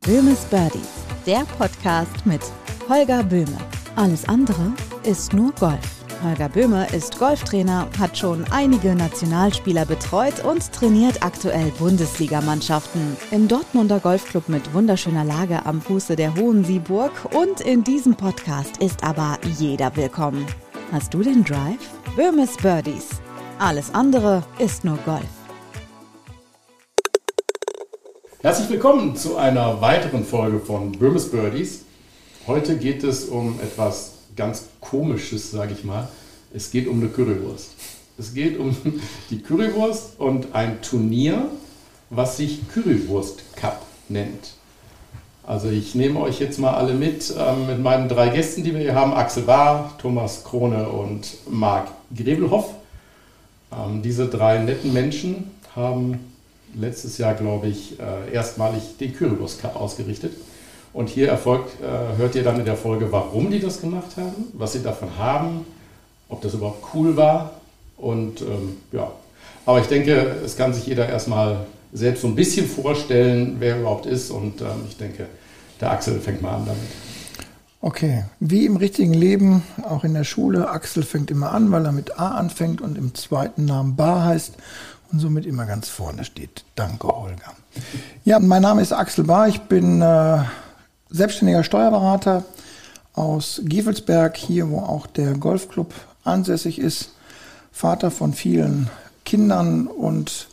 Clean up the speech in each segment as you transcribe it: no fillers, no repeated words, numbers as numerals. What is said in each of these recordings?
Böhmes Birdies, der Podcast mit Holger Böhme. Alles andere ist nur Golf. Holger Böhme ist Golftrainer, hat schon einige Nationalspieler betreut und trainiert aktuell Bundesligamannschaften. Im Dortmunder Golfclub mit wunderschöner Lage am Fuße der Hohensieburg und in diesem Podcast ist aber jeder willkommen. Hast du den Drive? Böhmes Birdies. Alles andere ist nur Golf. Herzlich willkommen zu einer weiteren Folge von Böhmes Birdies. Heute geht es um etwas ganz Komisches, sage ich mal. Es geht um eine Currywurst. Es geht um die Currywurst und ein Turnier, was sich Currywurst Cup nennt. Also ich nehme euch jetzt mal alle mit meinen drei Gästen, die wir hier haben. Axel Bahr, Thomas Krone und Marc Grebelhoff. Diese drei netten Menschen haben letztes Jahr, glaube ich, erstmalig den Currywurst Cup ausgerichtet. Und hier hört ihr dann in der Folge, warum die das gemacht haben, was sie davon haben, ob das überhaupt cool war. Und ja, aber ich denke, es kann sich jeder erstmal selbst so ein bisschen vorstellen, wer überhaupt ist. Und ich denke, der Axel fängt mal an damit. Okay, wie im richtigen Leben, auch in der Schule, Axel fängt immer an, weil er mit A anfängt und im zweiten Namen Bahr heißt und somit immer ganz vorne steht. Danke, Holger. Ja, mein Name ist Axel Bahr, ich bin selbstständiger Steuerberater aus Gevelsberg, hier wo auch der Golfclub ansässig ist, Vater von vielen Kindern und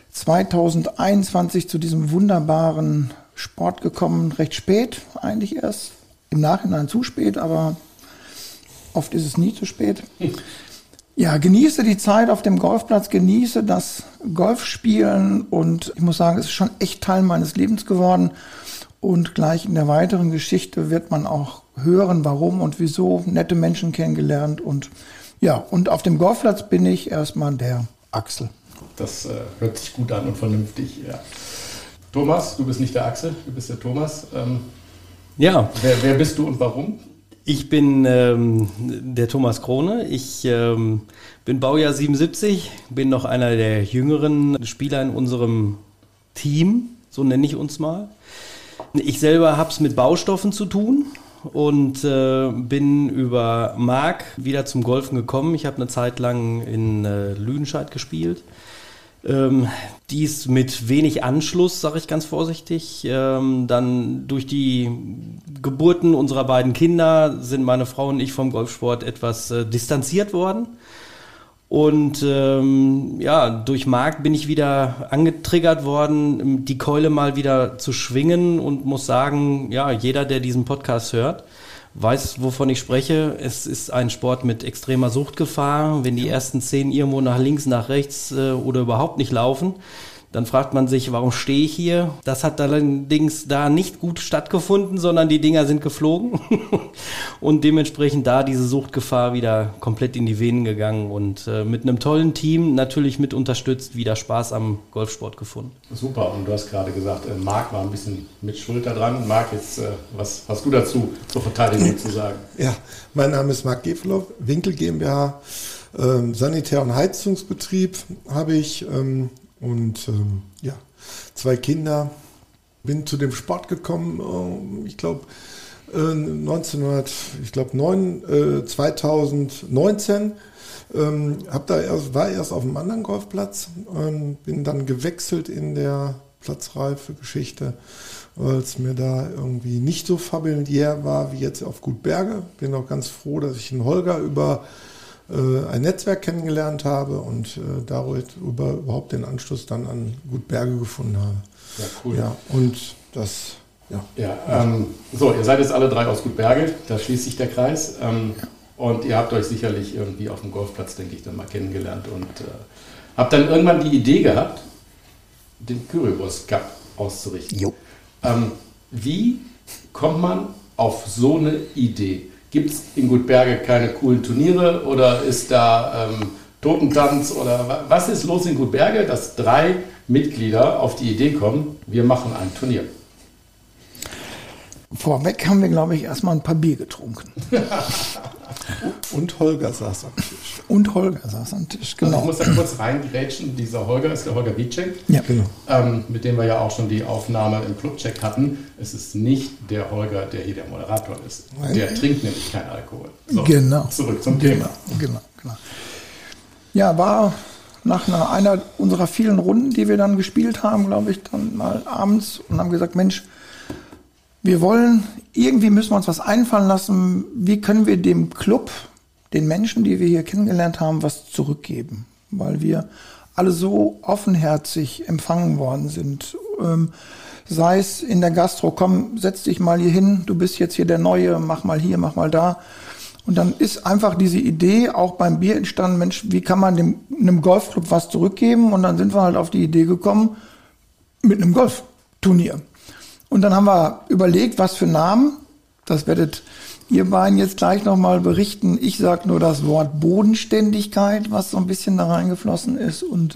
2021 zu diesem wunderbaren Sport gekommen, recht spät, eigentlich erst im Nachhinein zu spät, aber oft ist es nie zu spät. Ja, genieße die Zeit auf dem Golfplatz, genieße das Golfspielen und ich muss sagen, es ist schon echt Teil meines Lebens geworden. Und gleich in der weiteren Geschichte wird man auch hören, warum und wieso, nette Menschen kennengelernt. Und ja, und auf dem Golfplatz bin ich erstmal der Axel. Das hört sich gut an und vernünftig, ja. Thomas, du bist nicht der Axel, du bist der Thomas. Ja. Wer bist du und warum? Ich bin der Thomas Krone. Ich bin Baujahr 77, bin noch einer der jüngeren Spieler in unserem Team, so nenne ich uns mal. Ich selber habe es mit Baustoffen zu tun und bin über Marc wieder zum Golfen gekommen. Ich habe eine Zeit lang in Lüdenscheid gespielt. Dies mit wenig Anschluss, sage ich ganz vorsichtig. Dann durch die Geburten unserer beiden Kinder sind meine Frau und ich vom Golfsport etwas distanziert worden. Und ja, durch Marc bin ich wieder angetriggert worden, die Keule mal wieder zu schwingen und muss sagen, ja, jeder, der diesen Podcast hört, weiß, wovon ich spreche. Es ist ein Sport mit extremer Suchtgefahr. Wenn die ersten 10 irgendwo nach links, nach rechts oder überhaupt nicht laufen, dann fragt man sich, warum stehe ich hier? Das hat allerdings da nicht gut stattgefunden, sondern die Dinger sind geflogen und dementsprechend da diese Suchtgefahr wieder komplett in die Venen gegangen und mit einem tollen Team, natürlich mit unterstützt, wieder Spaß am Golfsport gefunden. Super, und du hast gerade gesagt, Marc war ein bisschen mit Schulter dran. Marc, jetzt, was hast du dazu zur Verteidigung zu sagen? Ja, mein Name ist Marc Grebelhoff, Winkel GmbH, Sanitär- und Heizungsbetrieb habe ich. Und ja, 2 Kinder. Bin zu dem Sport gekommen, ich glaube 2019. War erst auf einem anderen Golfplatz, bin dann gewechselt in der Platzreife-Geschichte, weil es mir da irgendwie nicht so familiär war wie jetzt auf Gut Berge. Bin auch ganz froh, dass ich den Holger über ein Netzwerk kennengelernt habe und darüber überhaupt den Anschluss dann an Gut Berge gefunden habe. Ja, cool. Ja, und das, ja. So, ihr seid jetzt alle 3 aus Gut Berge, da schließt sich der Kreis. Und ihr habt euch sicherlich irgendwie auf dem Golfplatz, denke ich, dann mal kennengelernt und habt dann irgendwann die Idee gehabt, den Currywurst Cup auszurichten. Jo. Wie kommt man auf so eine Idee? Gibt es in Gut Berge keine coolen Turniere oder ist da Totentanz oder was ist los in Gut Berge, dass 3 Mitglieder auf die Idee kommen, wir machen ein Turnier? Vorweg haben wir, glaube ich, erstmal ein paar Bier getrunken. Und Holger saß am Tisch. Genau. Also ich muss da kurz reingrätschen. Dieser Holger ist der Holger Wietschek, Ja, Genau. mit dem wir ja auch schon die Aufnahme im Clubcheck hatten. Es ist nicht der Holger, der hier der Moderator ist. Nein. Der trinkt nämlich keinen Alkohol. So, Genau. Zurück zum Thema. Genau. Ja, war nach einer unserer vielen Runden, die wir dann gespielt haben, glaube ich, dann mal abends und haben gesagt, Mensch, irgendwie müssen wir uns was einfallen lassen, wie können wir dem Club, den Menschen, die wir hier kennengelernt haben, was zurückgeben, weil wir alle so offenherzig empfangen worden sind. Sei es in der Gastro, komm, setz dich mal hier hin, du bist jetzt hier der Neue, mach mal hier, mach mal da. Und dann ist einfach diese Idee auch beim Bier entstanden, Mensch, wie kann man einem Golfclub was zurückgeben? Und dann sind wir halt auf die Idee gekommen, mit einem Golfturnier. Und dann haben wir überlegt, was für Namen, das werdet ihr beiden jetzt gleich nochmal berichten. Ich sage nur das Wort Bodenständigkeit, was so ein bisschen da reingeflossen ist. Und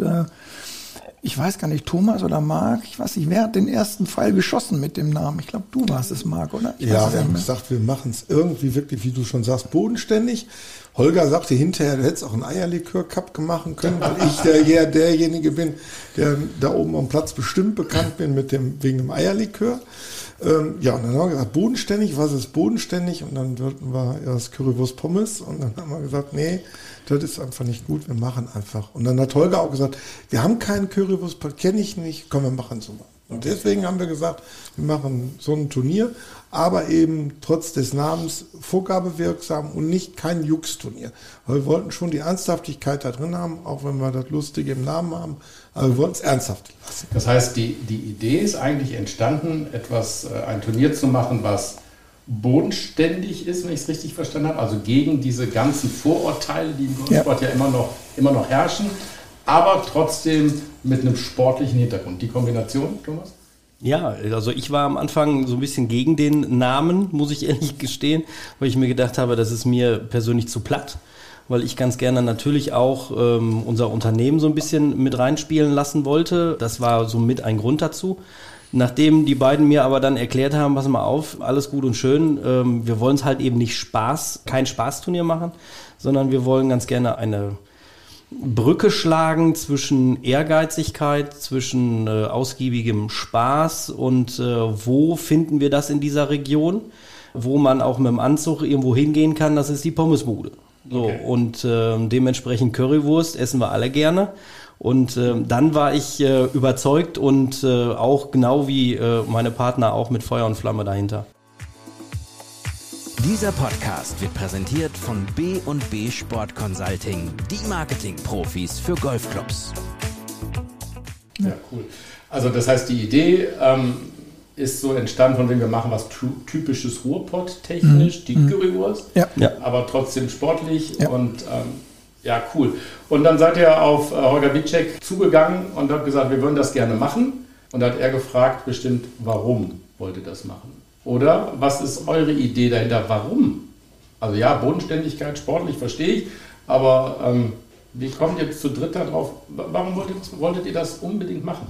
ich weiß gar nicht, Thomas oder Marc, ich weiß nicht, wer hat den ersten Pfeil geschossen mit dem Namen? Ich glaube, du warst es, Marc, oder? Ja, wir haben gesagt, wir machen es irgendwie wirklich, wie du schon sagst, bodenständig. Holger sagte hinterher, du hättest auch einen Eierlikör-Cup machen können, weil ich derjenige bin, der da oben am Platz bestimmt bekannt bin wegen dem Eierlikör. Ja, und dann haben wir gesagt, bodenständig, was ist bodenständig? Und dann wollten wir das Currywurst Pommes und dann haben wir gesagt, nee, das ist einfach nicht gut, wir machen einfach. Und dann hat Holger auch gesagt, wir haben keinen Currywurst, kenne ich nicht, komm, wir machen so mal. Und deswegen haben wir gesagt, wir machen so ein Turnier, aber eben trotz des Namens vorgabewirksam und nicht kein Jux-Turnier. Weil wir wollten schon die Ernsthaftigkeit da drin haben, auch wenn wir das Lustige im Namen haben, aber wir wollten es ernsthaft lassen. Das heißt, die Idee ist eigentlich entstanden, ein Turnier zu machen, was bodenständig ist, wenn ich es richtig verstanden habe, also gegen diese ganzen Vorurteile, die im Golfsport ja immer noch herrschen, aber trotzdem mit einem sportlichen Hintergrund. Die Kombination, Thomas? Ja, also ich war am Anfang so ein bisschen gegen den Namen, muss ich ehrlich gestehen, weil ich mir gedacht habe, das ist mir persönlich zu platt, weil ich ganz gerne natürlich auch unser Unternehmen so ein bisschen mit reinspielen lassen wollte. Das war so mit ein Grund dazu. Nachdem die beiden mir aber dann erklärt haben, pass mal auf, alles gut und schön, wir wollen es halt eben nicht kein Spaßturnier machen, sondern wir wollen ganz gerne eine Brücke schlagen zwischen Ehrgeizigkeit, zwischen ausgiebigem Spaß und wo finden wir das in dieser Region, wo man auch mit dem Anzug irgendwo hingehen kann, das ist die Pommesbude. So, okay. Und dementsprechend Currywurst essen wir alle gerne. Und dann war ich überzeugt und auch genau wie meine Partner auch mit Feuer und Flamme dahinter. Dieser Podcast wird präsentiert von B&B Sport Consulting, die Marketing-Profis für Golfclubs. Ja, cool. Also das heißt, die Idee ist so entstanden, von wem wir machen was typisches Ruhrpott-technisch, die Currywurst, ja. Aber trotzdem sportlich und ja, cool. Und dann seid ihr auf Holger Wietschek zugegangen und habt gesagt, wir würden das gerne machen. Und da hat er gefragt, bestimmt, warum wollt ihr das machen? Oder was ist eure Idee dahinter? Warum? Also ja, Bodenständigkeit, sportlich verstehe ich, aber wie kommt ihr zu dritt da drauf? Warum wolltet ihr das unbedingt machen?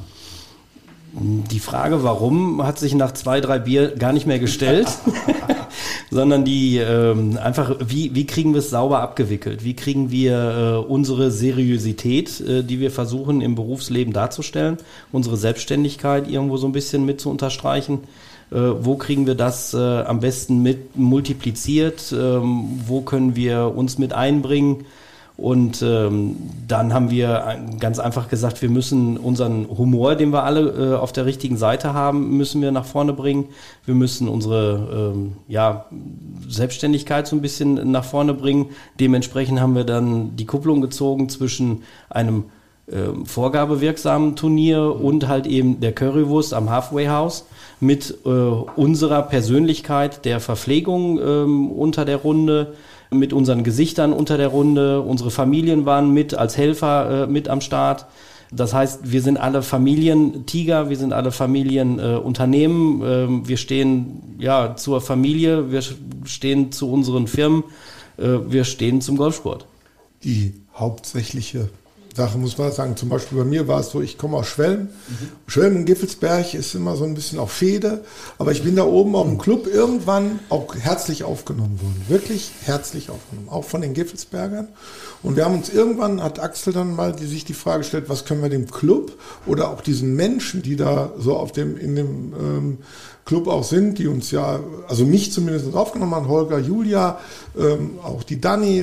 Die Frage, warum, hat sich nach 2, 3 Bier gar nicht mehr gestellt, sondern die einfach, wie kriegen wir es sauber abgewickelt? Wie kriegen wir unsere Seriosität, die wir versuchen im Berufsleben darzustellen, unsere Selbstständigkeit irgendwo so ein bisschen mit zu unterstreichen? Wo kriegen wir das am besten mit multipliziert? Wo können wir uns mit einbringen? Und dann haben wir ganz einfach gesagt, wir müssen unseren Humor, den wir alle auf der richtigen Seite haben, müssen wir nach vorne bringen. Wir müssen unsere Selbstständigkeit so ein bisschen nach vorne bringen. Dementsprechend haben wir dann die Kupplung gezogen zwischen einem vorgabewirksamen Turnier und halt eben der Currywurst am Halfway House mit unserer Persönlichkeit der Verpflegung unter der Runde, mit unseren Gesichtern unter der Runde. Unsere Familien waren mit als Helfer mit am Start. Das heißt, wir sind alle Familientiger, wir sind alle Familienunternehmen. Wir stehen zur Familie, wir stehen zu unseren Firmen, wir stehen zum Golfsport. Die hauptsächliche Sache, muss man sagen. Zum Beispiel bei mir war es so, ich komme aus Schwelm. Schwelm und Giffelsberg ist immer so ein bisschen auf Fehde. Aber ich bin da oben auf dem Club irgendwann auch herzlich aufgenommen worden. Wirklich herzlich aufgenommen. Auch von den Giffelsbergern. Und wir haben uns irgendwann, hat Axel dann mal sich die Frage gestellt, was können wir dem Club oder auch diesen Menschen, die da so in dem Club auch sind, die uns ja, also mich zumindest aufgenommen haben, Holger, Julia, auch die Dani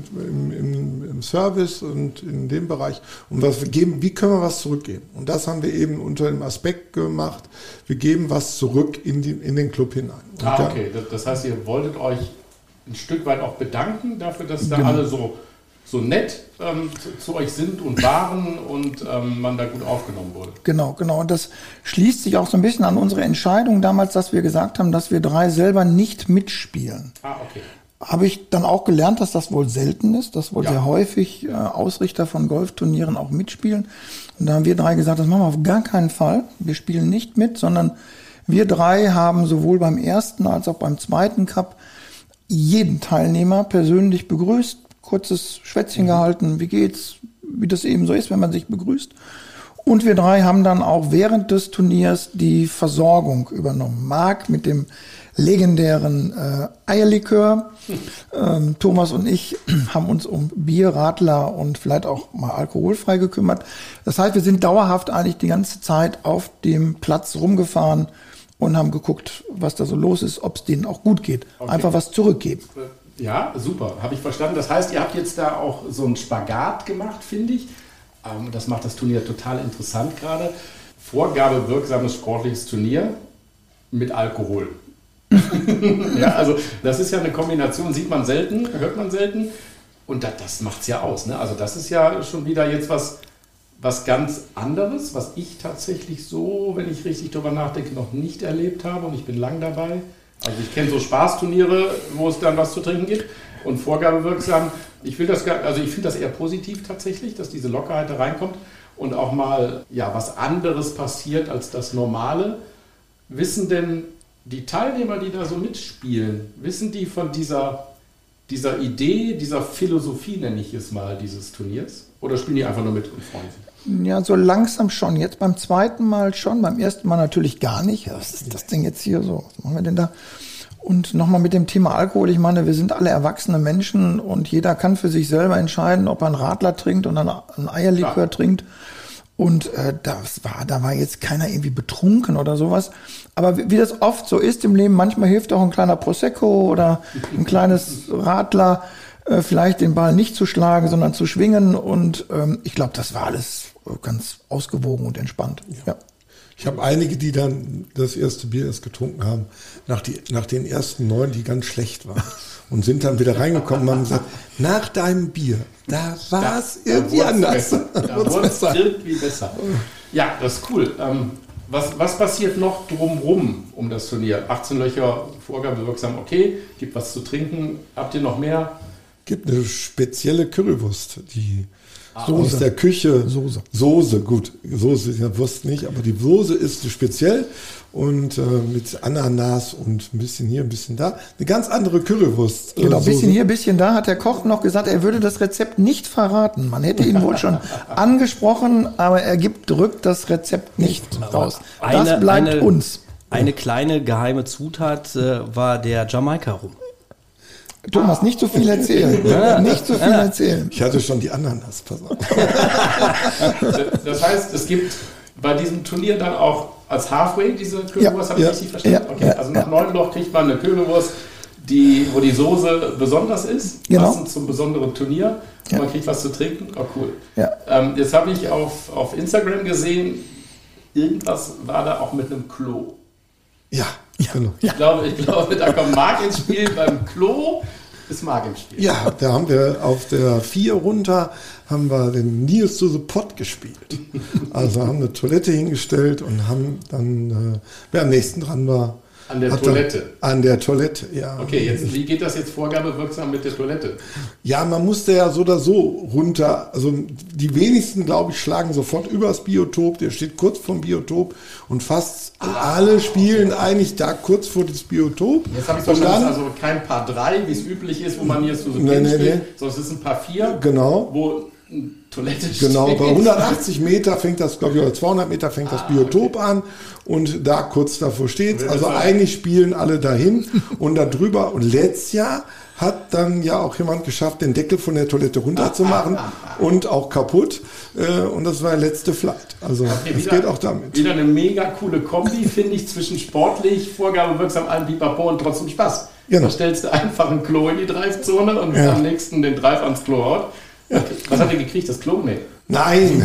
im Service und in dem Bereich. Und was wir geben, wie können wir was zurückgeben? Und das haben wir eben unter dem Aspekt gemacht, wir geben was zurück in den Club hinein. Okay. Das heißt, ihr wolltet euch ein Stück weit auch bedanken dafür, dass da alle so nett zu euch sind und waren und man da gut aufgenommen wurde. Genau. Und das schließt sich auch so ein bisschen an unsere Entscheidung damals, dass wir gesagt haben, dass wir 3 selber nicht mitspielen. Okay. Habe ich dann auch gelernt, dass das wohl selten ist, dass wohl sehr häufig Ausrichter von Golfturnieren auch mitspielen. Und da haben wir 3 gesagt, das machen wir auf gar keinen Fall. Wir spielen nicht mit, sondern wir 3 haben sowohl beim ersten als auch beim zweiten Cup jeden Teilnehmer persönlich begrüßt, kurzes Schwätzchen gehalten, wie geht's, wie das eben so ist, wenn man sich begrüßt. Und wir 3 haben dann auch während des Turniers die Versorgung übernommen. Marc mit dem legendären Eierlikör. Thomas und ich haben uns um Bier, Radler und vielleicht auch mal alkoholfrei gekümmert. Das heißt, wir sind dauerhaft eigentlich die ganze Zeit auf dem Platz rumgefahren und haben geguckt, was da so los ist, ob es denen auch gut geht. Okay. Einfach was zurückgeben. Ja, super, habe ich verstanden. Das heißt, ihr habt jetzt da auch so einen Spagat gemacht, finde ich. Das macht das Turnier total interessant gerade. Vorgabe wirksames sportliches Turnier mit Alkohol. Ja, also das ist ja eine Kombination, sieht man selten, hört man selten. Und das macht es ja aus. Ne? Also das ist ja schon wieder jetzt was ganz anderes, was ich tatsächlich so, wenn ich richtig drüber nachdenke, noch nicht erlebt habe. Und ich bin lang dabei. Also ich kenne so Spaßturniere, wo es dann was zu trinken gibt und vorgabewirksam. Ich finde das eher positiv tatsächlich, dass diese Lockerheit da reinkommt und auch mal was anderes passiert als das Normale. Wissen denn die Teilnehmer, die da so mitspielen, wissen die von dieser Idee, dieser Philosophie, nenne ich es mal, dieses Turniers? Oder spielen die einfach nur mit und freuen sich? Ja, so langsam schon. Jetzt beim zweiten Mal schon, beim ersten Mal natürlich gar nicht. Was ist das Ding jetzt hier so? Was machen wir denn da? Und nochmal mit dem Thema Alkohol. Ich meine, wir sind alle erwachsene Menschen und jeder kann für sich selber entscheiden, ob er einen Radler trinkt und einen Eierlikör trinkt. Und da war jetzt keiner irgendwie betrunken oder sowas. Aber wie das oft so ist im Leben, manchmal hilft auch ein kleiner Prosecco oder ein kleines Radler, vielleicht den Ball nicht zu schlagen, sondern zu schwingen. Und ich glaube, das war alles ganz ausgewogen und entspannt. Ja. Ich habe einige, die dann das erste Bier erst getrunken haben, nach den ersten 9, die ganz schlecht waren. Und sind dann wieder reingekommen und haben gesagt, nach deinem Bier, da war es irgendwie anders. Da wurde es irgendwie besser. Ja, das ist cool. Was passiert noch drumrum um das Turnier? 18 Löcher, vorgabewirksam, okay. Gibt was zu trinken. Habt ihr noch mehr? Gibt eine spezielle Currywurst, die aus der Küche. Soße, gut. Soße, ja, Wurst nicht, aber die Soße ist speziell und mit Ananas und ein bisschen hier, ein bisschen da. Eine ganz andere Currywurst. Genau, ein bisschen hier, ein bisschen da, hat der Koch noch gesagt, er würde das Rezept nicht verraten. Man hätte ihn wohl schon angesprochen, aber er drückt das Rezept nicht raus. Das bleibt uns. Eine kleine geheime Zutat war der Jamaika-Rum. Thomas, nicht zu viel erzählen. Nicht zu viel erzählen. Ich hatte schon die Ananas, pass auf. Das heißt, es gibt bei diesem Turnier dann auch als Halfway diese Currywurst, habe ich richtig verstanden? Okay, also nach 9 Loch kriegt man eine Currywurst, wo die Soße besonders ist, passend zum besonderen Turnier. Und man kriegt was zu trinken. Oh, cool. Ja. Jetzt habe ich auf Instagram gesehen, irgendwas war da auch mit einem Klo. Ja, genau. Ich glaube, da kommt Marc ins Spiel. Beim Klo ist Marc im Spiel. Ja, da haben wir auf der 4 runter den Nils to the Pot gespielt. Also haben eine Toilette hingestellt und haben dann, wer am nächsten dran war, An der Toilette? An der Toilette, ja. Okay, wie geht das jetzt vorgabewirksam mit der Toilette? Ja, man musste ja so oder so runter. Also die wenigsten, glaube ich, schlagen sofort übers Biotop. Der steht kurz vorm Biotop und fast alle spielen eigentlich da kurz vor das Biotop. Jetzt habe ich verstanden, also kein Paar 3, wie es üblich ist, wo man hier so spielt, sondern es ist ein Paar 4, genau, wo Toilette steht. Genau, bei 180 Meter fängt das, glaube ich, oder 200 Meter fängt das Biotop an und da kurz davor steht's. Also eigentlich spielen alle dahin und da drüber. Und letztes Jahr hat dann ja auch jemand geschafft, den Deckel von der Toilette runterzumachen und auch kaputt. Und das war der letzte Flight. Also es geht auch damit. Wieder eine mega coole Kombi, finde ich, zwischen sportlich, vorgabewirksam, allem Pipapo und trotzdem Spaß. Genau. Da stellst du einfach ein Klo in die Drive-Zone und am nächsten den Drive ans Klo haut. Was hat er gekriegt? Das Klo? Nee. Nein.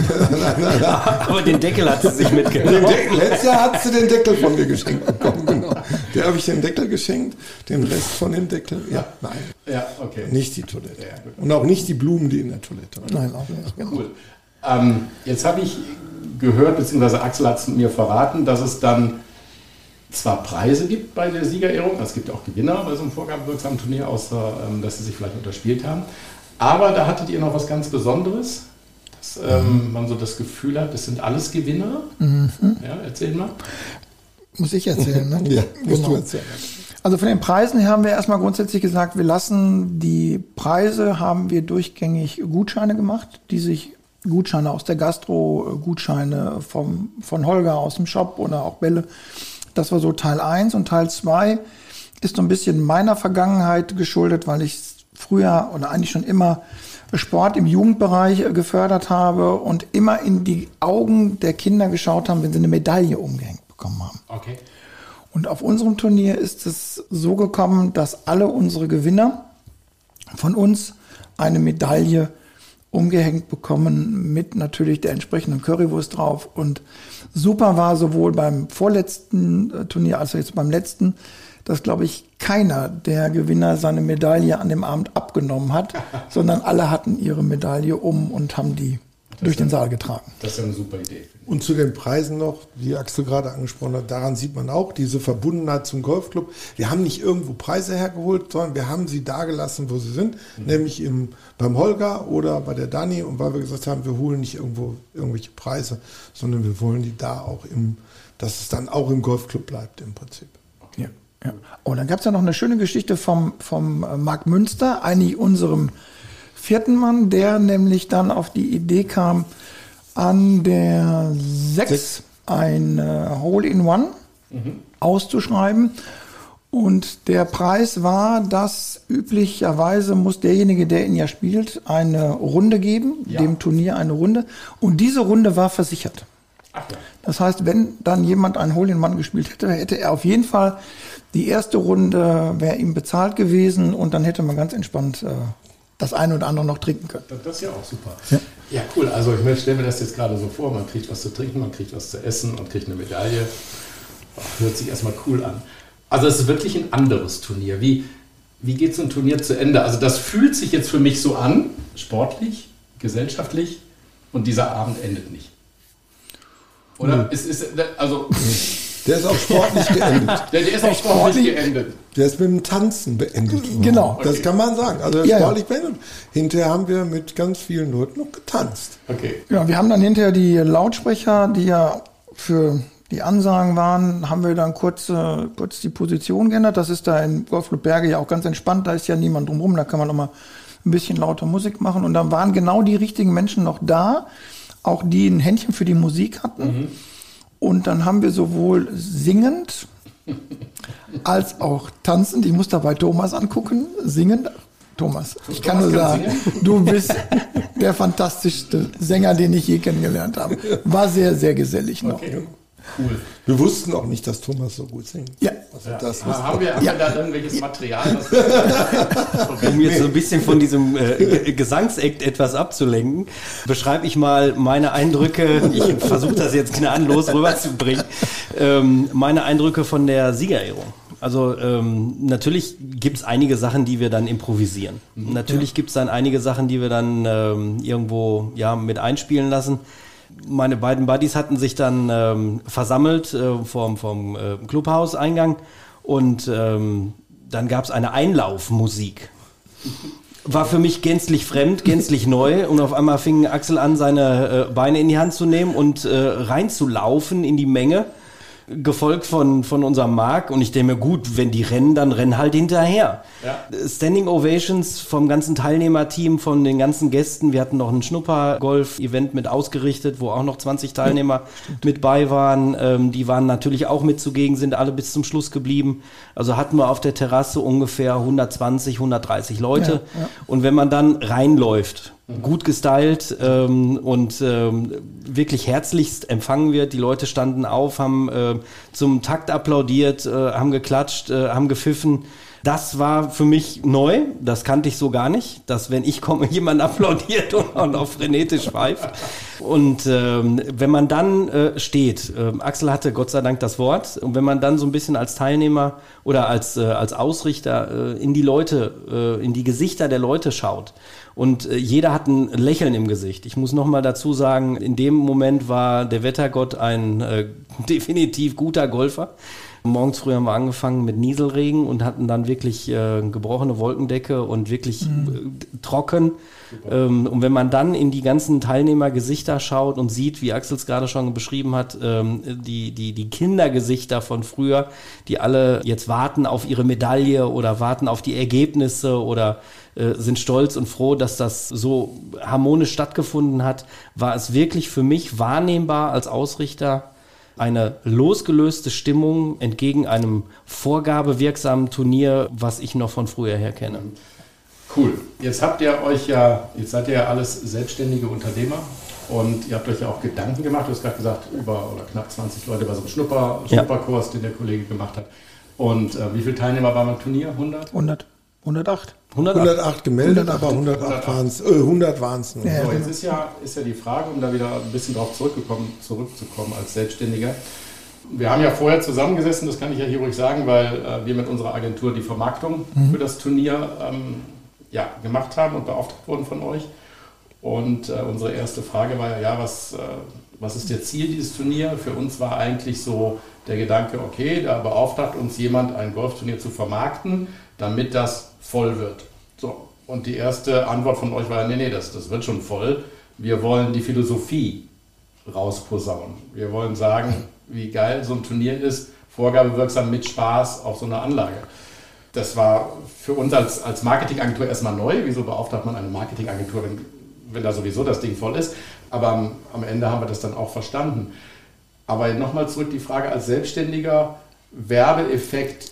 Aber den Deckel hat sie sich mitgenommen. Letztes Jahr hat sie den Deckel von mir geschenkt bekommen. Genau. Der habe ich den Deckel geschenkt, den Rest von dem Deckel. Ja, nein. Ja, okay. Nicht die Toilette. Und auch nicht die Blumen, die in der Toilette waren. Nein, auch nicht. Genau. Cool. Jetzt habe ich gehört, beziehungsweise Axel hat es mir verraten, dass es dann zwar Preise gibt bei der Siegerehrung, es gibt auch Gewinner bei so einem vorgabewirksamen Turnier, außer dass sie sich vielleicht unterspielt haben. Aber da hattet ihr noch was ganz Besonderes, dass man so das Gefühl hat, das sind alles Gewinner. Ja, erzähl mal. Muss ich erzählen, ne? Ja, musst Genau. du erzählen. Also von den Preisen her haben wir erstmal grundsätzlich gesagt, wir lassen die Preise, haben wir durchgängig Gutscheine gemacht, die sich Gutscheine aus der Gastro, Gutscheine von Holger aus dem Shop oder auch Bälle. Das war so Teil 1 und Teil 2 ist so ein bisschen meiner Vergangenheit geschuldet, weil ich früher oder eigentlich schon immer Sport im Jugendbereich gefördert habe und immer in die Augen der Kinder geschaut haben, wenn sie eine Medaille umgehängt bekommen haben. Okay. Und auf unserem Turnier ist es so gekommen, dass alle unsere Gewinner von uns eine Medaille umgehängt bekommen mit natürlich der entsprechenden Currywurst drauf. Und super war sowohl beim vorletzten Turnier als auch jetzt beim letzten, dass, glaube ich, keiner der Gewinner seine Medaille an dem Abend abgenommen hat, sondern alle hatten ihre Medaille und haben die durch den Saal getragen. Das ist ja eine super Idee. Und zu den Preisen noch, die Axel gerade angesprochen hat, daran sieht man auch diese Verbundenheit zum Golfclub. Wir haben nicht irgendwo Preise hergeholt, sondern wir haben sie da gelassen, wo sie sind, nämlich beim Holger oder bei der Dani. Und weil wir gesagt haben, wir holen nicht irgendwo irgendwelche Preise, sondern wir wollen die da auch dass es dann auch im Golfclub bleibt im Prinzip. Ja. Ja. Oh, dann gab es ja noch eine schöne Geschichte vom Marc Münster, eigentlich unserem vierten Mann, der nämlich dann auf die Idee kam, an der 6 ein Hole-in-One auszuschreiben. Und der Preis war, dass üblicherweise muss derjenige, der ihn ja spielt, eine Runde geben, dem Turnier eine Runde. Und diese Runde war versichert. Ach ja. Das heißt, wenn dann jemand ein Hole-in-One gespielt hätte, hätte er auf jeden Fall die erste Runde, wäre ihm bezahlt gewesen und dann hätte man ganz entspannt das eine oder andere noch trinken können. Das ist ja auch super. Ja. Ja, cool. Also ich stelle mir das jetzt gerade so vor, man kriegt was zu trinken, man kriegt was zu essen und kriegt eine Medaille. Hört sich erstmal cool an. Also es ist wirklich ein anderes Turnier. Wie geht so ein Turnier zu Ende? Also das fühlt sich jetzt für mich so an, sportlich, gesellschaftlich, und dieser Abend endet nicht. Oder? Also Der ist auch sportlich geendet. der ist auch sportlich geendet. Der ist mit dem Tanzen beendet worden. Genau. Das Okay. kann man sagen. Also Ja, sportlich beendet. Hinterher haben wir mit ganz vielen Leuten noch getanzt. Okay. Genau, wir haben dann hinterher die Lautsprecher, die ja für die Ansagen waren, haben wir dann kurz die Position geändert. Das ist da in Golfclub Berge ja auch ganz entspannt. Da ist ja niemand drumherum. Da kann man noch mal ein bisschen lauter Musik machen. Und dann waren genau die richtigen Menschen noch da, auch die ein Händchen für die Musik hatten. Und dann haben wir sowohl singend als auch tanzend. Ich muss dabei Thomas angucken. Singend. Thomas, ich kann nur sagen, du bist der fantastischste Sänger, den ich je kennengelernt habe. War sehr, sehr gesellig noch. Okay. Cool. Wir wussten auch nicht, dass Thomas so gut singt. Ja. Also das Haben wir da irgendwelches Material? Um jetzt so ein bisschen von diesem Gesangsakt etwas abzulenken, beschreibe ich mal meine Eindrücke, ich versuche das jetzt gnadenlos rüberzubringen, meine Eindrücke von der Siegerehrung. Also natürlich gibt es einige Sachen, die wir dann improvisieren. Natürlich gibt es dann einige Sachen, die wir dann irgendwo mit einspielen lassen. Meine beiden Buddies hatten sich dann versammelt vom Clubhauseingang und dann gab es eine Einlaufmusik. War für mich gänzlich fremd, gänzlich neu und auf einmal fing Axel an, seine Beine in die Hand zu nehmen und reinzulaufen in die Menge. gefolgt von unserem Marc. Und ich denke mir, gut, wenn die rennen, dann rennen halt hinterher. Ja. Standing Ovations vom ganzen Teilnehmerteam, von den ganzen Gästen. Wir hatten noch ein Schnupper-Golf-Event mit ausgerichtet, wo auch noch 20 Teilnehmer mit bei waren. Die waren natürlich auch mit zugegen, sind alle bis zum Schluss geblieben. Also hatten wir auf der Terrasse ungefähr 120, 130 Leute. Ja. Und wenn man dann reinläuft, gut gestylt und wirklich herzlichst empfangen wird. Die Leute standen auf, haben zum Takt applaudiert, haben geklatscht, haben gepfiffen. Das war für mich neu, das kannte ich so gar nicht, dass wenn ich komme, jemand applaudiert und auch frenetisch pfeift. Und wenn man dann steht, Axel hatte Gott sei Dank das Wort, und wenn man dann so ein bisschen als Teilnehmer oder als Ausrichter in die Leute, in die Gesichter der Leute schaut, und jeder hat ein Lächeln im Gesicht. Ich muss nochmal dazu sagen, in dem Moment war der Wettergott ein definitiv guter Golfer. Morgens früh haben wir angefangen mit Nieselregen und hatten dann wirklich gebrochene Wolkendecke und wirklich trocken. Und wenn man dann in die ganzen Teilnehmergesichter schaut und sieht, wie Axel es gerade schon beschrieben hat, die Kindergesichter von früher, die alle jetzt warten auf ihre Medaille oder warten auf die Ergebnisse oder sind stolz und froh, dass das so harmonisch stattgefunden hat, war es wirklich für mich wahrnehmbar als Ausrichter eine losgelöste Stimmung entgegen einem vorgabewirksamen Turnier, was ich noch von früher her kenne. Cool. Jetzt seid ihr ja alles selbstständige Unternehmer und ihr habt euch ja auch Gedanken gemacht. Du hast gerade gesagt, knapp 20 Leute bei so einem Schnupperkurs, den der Kollege gemacht hat. Und wie viele Teilnehmer waren beim Turnier? 108. 108 gemeldet, aber 100 waren es nur. Ja, so, jetzt ist ja die Frage, um da wieder ein bisschen drauf zurückzukommen als Selbstständiger. Wir haben ja vorher zusammengesessen, das kann ich ja hier ruhig sagen, weil wir mit unserer Agentur die Vermarktung für das Turnier gemacht haben und beauftragt wurden von euch. Und unsere erste Frage war was ist der Ziel dieses Turnier? Für uns war eigentlich so der Gedanke, okay, da beauftragt uns jemand, ein Golfturnier zu vermarkten, damit das voll wird. So, und die erste Antwort von euch war, nee, das wird schon voll. Wir wollen die Philosophie rausposaunen. Wir wollen sagen, wie geil so ein Turnier ist, vorgabewirksam mit Spaß auf so einer Anlage. Das war für uns als Marketingagentur erstmal neu. Wieso beauftragt man eine Marketingagentur, wenn da sowieso das Ding voll ist? Aber am Ende haben wir das dann auch verstanden. Aber nochmal zurück die Frage als Selbstständiger, Werbeeffekt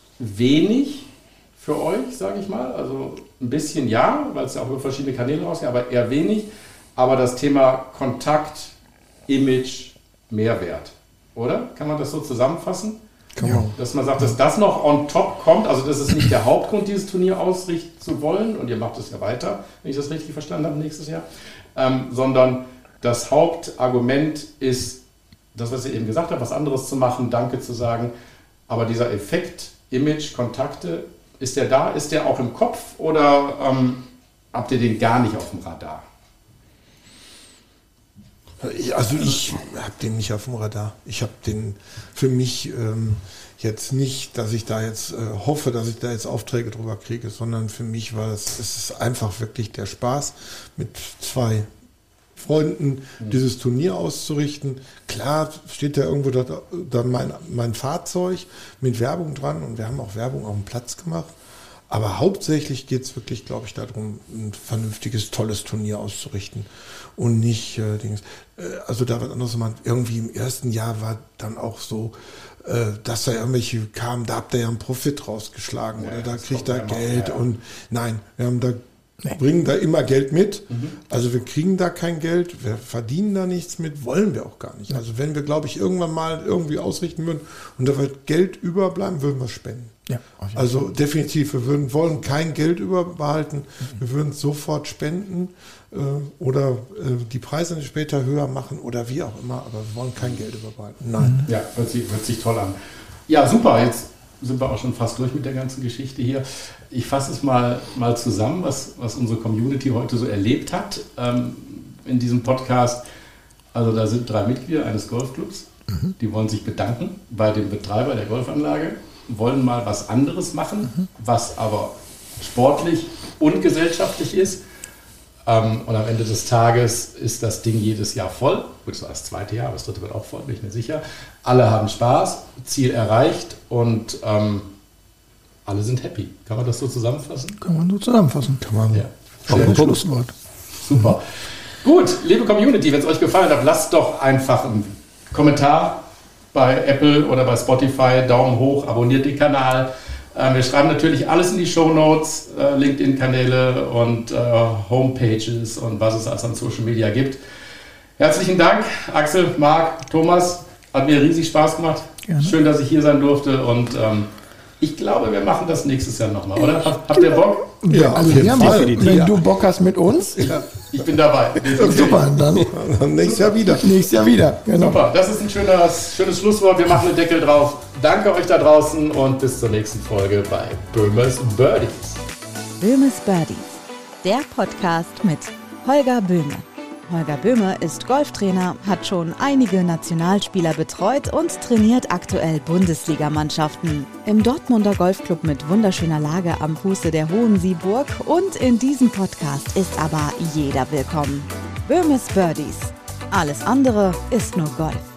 wenig für euch, sage ich mal. Also ein bisschen ja, weil es ja auch über verschiedene Kanäle rausgeht, aber eher wenig. Aber das Thema Kontakt, Image, Mehrwert, oder? Kann man das so zusammenfassen? Ja. Dass man sagt, dass das noch on top kommt, also das ist nicht der Hauptgrund, dieses Turnier ausrichten zu wollen, und ihr macht es ja weiter, wenn ich das richtig verstanden habe, nächstes Jahr, sondern das Hauptargument ist das, was ihr eben gesagt habt, was anderes zu machen, Danke zu sagen, aber dieser Effekt, Image, Kontakte, ist der da? Ist der auch im Kopf oder habt ihr den gar nicht auf dem Radar? Also ich habe den nicht auf dem Radar. Ich habe den für mich jetzt nicht, dass ich da jetzt hoffe, dass ich da jetzt Aufträge drüber kriege, sondern für mich war es ist einfach wirklich der Spaß, mit 2 Freunden dieses Turnier auszurichten. Klar steht da irgendwo da mein Fahrzeug mit Werbung dran, und wir haben auch Werbung auf dem Platz gemacht. Aber hauptsächlich geht es wirklich, glaube ich, darum, ein vernünftiges, tolles Turnier auszurichten und nicht also da wird anders gemacht. Irgendwie im ersten Jahr war dann auch so, dass da irgendwelche kamen, da habt ihr ja einen Profit rausgeschlagen, oder da kriegt ihr Geld. Und nein, wir haben bringen da immer Geld mit. Also wir kriegen da kein Geld, wir verdienen da nichts mit, wollen wir auch gar nicht. Also wenn wir, glaube ich, irgendwann mal irgendwie ausrichten würden und da wird Geld überbleiben, würden wir spenden. Ja, also definitiv, wir wollen kein Geld überbehalten, wir würden sofort spenden oder die Preise später höher machen oder wie auch immer, aber wir wollen kein Geld überbehalten. Nein. Ja, hört sich toll an. Ja, super, jetzt sind wir auch schon fast durch mit der ganzen Geschichte hier. Ich fasse es mal zusammen, was unsere Community heute so erlebt hat in diesem Podcast. Also da sind 3 Mitglieder eines Golfclubs, die wollen sich bedanken bei dem Betreiber der Golfanlage, wollen mal was anderes machen, was aber sportlich und gesellschaftlich ist. Und am Ende des Tages ist das Ding jedes Jahr voll. Gut, das war das zweite Jahr, aber das dritte wird auch voll, bin ich mir sicher. Alle haben Spaß, Ziel erreicht und alle sind happy. Kann man das so zusammenfassen? Kann man so zusammenfassen. Kann man. Ja. Schönes Schlusswort. Super. Gut, liebe Community, wenn es euch gefallen hat, lasst doch einfach einen Kommentar bei Apple oder bei Spotify, Daumen hoch, abonniert den Kanal. Wir schreiben natürlich alles in die Shownotes, LinkedIn-Kanäle und Homepages und was es alles an Social Media gibt. Herzlichen Dank, Axel, Marc, Thomas. Hat mir riesig Spaß gemacht. Gerne. Schön, dass ich hier sein durfte und ich glaube, wir machen das nächstes Jahr nochmal, oder? Habt ihr Bock? Ja, Also auf jeden Fall. wenn du Bock hast mit uns, Ich bin dabei. super, dann Nächstes Jahr wieder. nächstes Jahr wieder. Genau. Super, das ist ein schönes Schlusswort. Wir machen den Deckel drauf. Danke euch da draußen und bis zur nächsten Folge bei Böhmers Birdies. Böhmes Birdies, der Podcast mit Holger Böhme. Holger Böhme ist Golftrainer, hat schon einige Nationalspieler betreut und trainiert aktuell Bundesligamannschaften. Im Dortmunder Golfclub mit wunderschöner Lage am Fuße der Hohen Sieburg und in diesem Podcast ist aber jeder willkommen. Böhmes Birdies. Alles andere ist nur Golf.